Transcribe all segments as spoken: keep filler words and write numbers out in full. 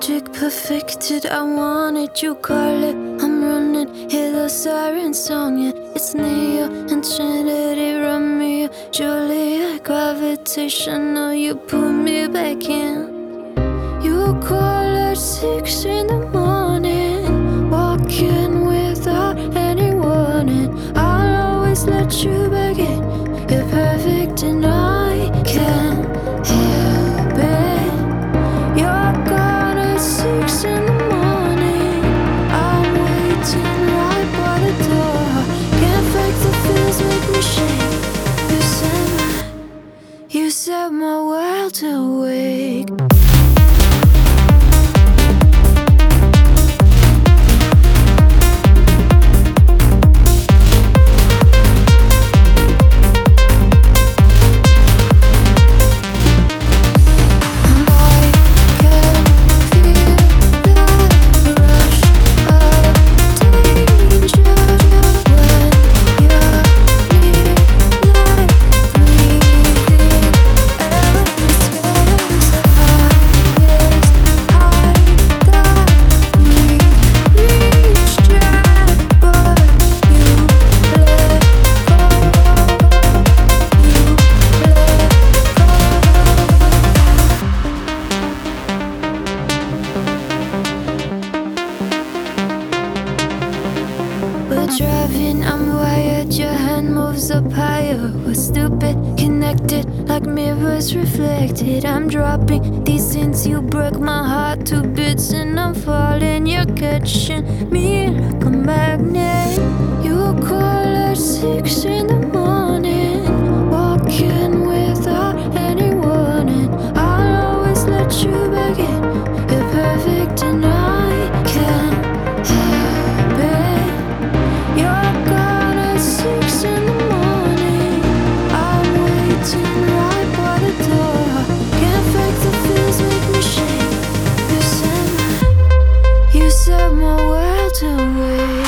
magic perfected. I wanted you, call it. I'm running, hear the siren song. Yeah, it's Neo and Trinity, Romeo, Juliet, gravitational. You put me back in. You call at six in the morning, walking without any warning. I'll always let you back in. You're perfect and I can't help it. You're gone at six in the morning. I'm waiting right by the door. Can't fake the feels, make me shake. You set my, you set my world awake. Driving, I'm wired, your hand moves up higher. We're stupid, connected, like mirrors reflected. I'm dropping these hints, you broke my heart to bits. And I'm falling, you're catching me like a magnet. You call at six in the morning, walking without any warning. I'll always let you back in. You're perfect and I can't help it. You're gone at six in the morning. I'm waiting right by the door. Can't fake the feels, make me shake. You set my, you set my world away.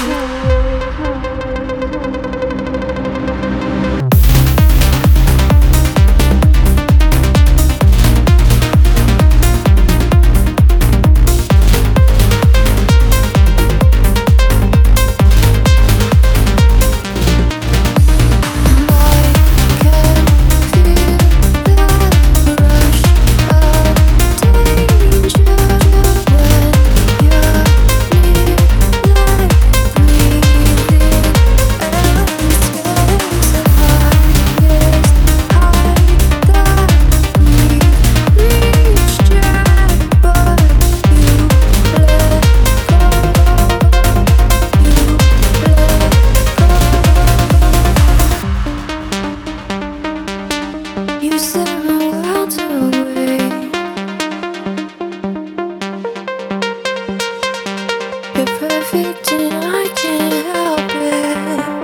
You set my world away. You're perfect and I can't help it.